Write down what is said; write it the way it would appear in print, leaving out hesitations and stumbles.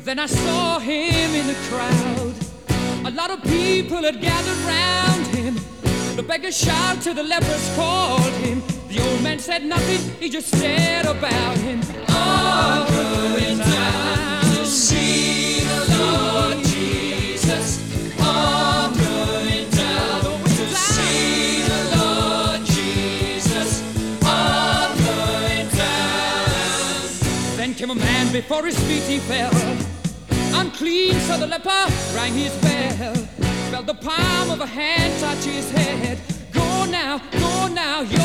Then I saw him in the crowd. A lot of people had gathered round him. The beggar shouted to the lepers, called him. The old man said nothing, he just stared about him. All going down to see the Lord Jesus. All going down to see the Lord Jesus. All going down. Then came a man, before his feet he fell. Unclean, so the leper rang his bell. Felt the palm of a hand touch his head. Go now,